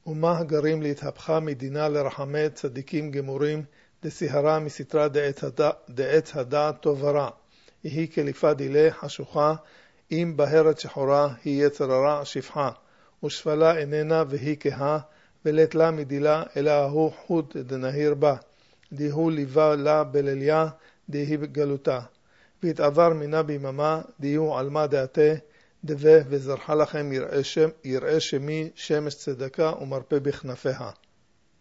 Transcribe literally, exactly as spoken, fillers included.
ומה הגרים להתהפכה מדינה לרחמי צדיקים גמורים, דסיהרה מסתרה דעת הדעת טוב ורע. יהי כליפה דילה חשוכה, אם בהרת שחורה היא יצר הרע שפחה, ושפלה איננה והיא כהה, ולית לה מדילה אלא הוא חוד דנהיר בה, דיהו ליבה לה בליליה, דיהי בגלותה. והתעבר מינה ביממה, דיהו עלמה דעתה, דווה וזרחה לכם יראה, שם, יראה שמי שמש צדקה ומרפא בכנפיה.